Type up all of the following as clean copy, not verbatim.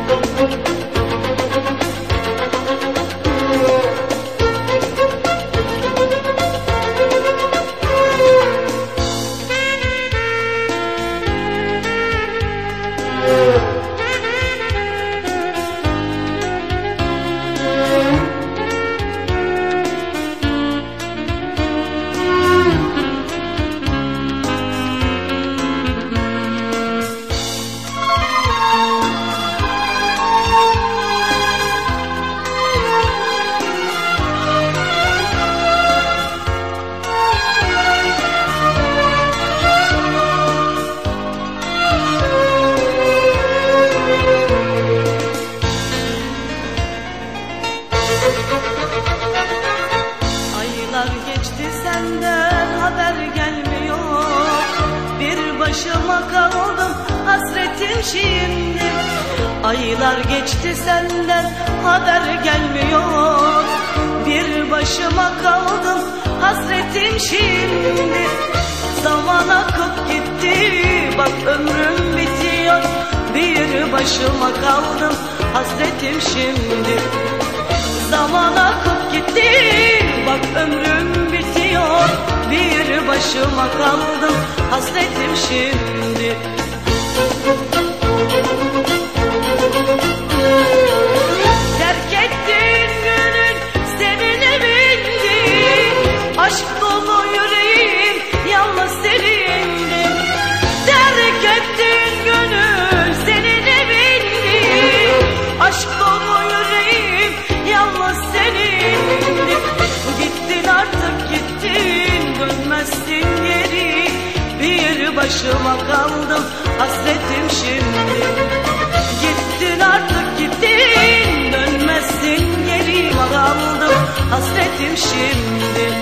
Aylar geçti senden haber gelmiyor. Bir başıma kaldım hasretim şimdi. Aylar geçti senden haber gelmiyor. Bir başıma kaldım hasretim şimdi. Zaman akıp gitti bak ömrüm bitiyor. Bir başıma kaldım hasretim şimdi. Zaman akıp gitti bak ömrüm bitiyor. Bir başıma kaldım hasretim şimdi. Terk ettin gönül senin evindi. Aşk dolu yüreğim yalnız senindi. Terk ettin gönül senin evindi. Aşk dolu yüreğim yalnız senindi. Gittin artık gittin dönmezsin geri. Bir başıma kaldım hasretim şimdi. Gittin artık gittin dönmezsin geri. Kaldım hasretim şimdi.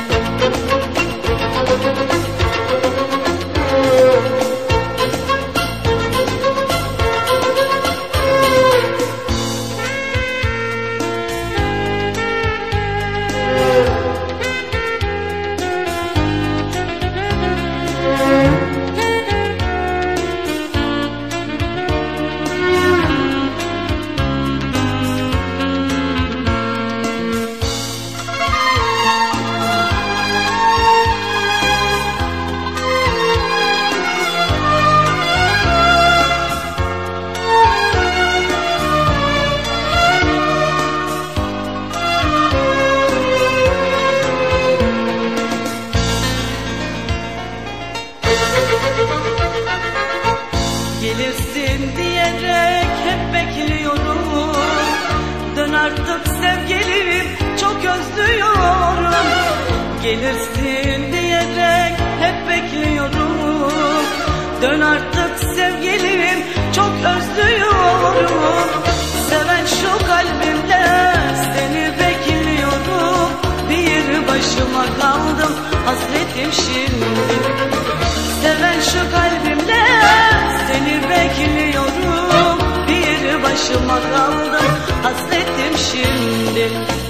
Gelirsin diyerek hep bekliyorum. Dön artık sevgilim çok özlüyorum. Gelirsin diyerek hep bekliyorum. Dön artık sevgilim çok özlüyorum. Seven şu kalbimle seni bekliyorum. Bir başıma kaldım hasretim şimdi. Seven şu kalbimle seni bekliyorum. Bir başıma kaldım hasretim şimdi.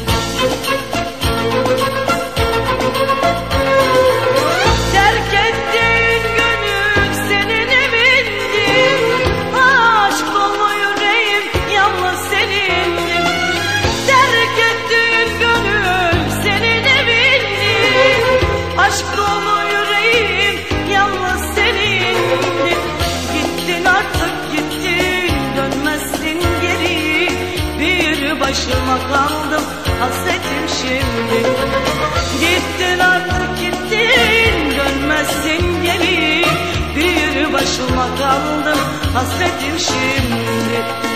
Terk ettin gönül senin evindi. Aşk dolu yüreğim yalnız senindi. Terk ettin gönül senin evindi. Aşk dolu yüreğim yalnız senindi. Gittin artık gittin dönmezsin geri. Bir başıma kaldım hasretim şimdi. Gittin artık gittin dönmezsin geri. Bir başıma kaldım hasretim şimdi.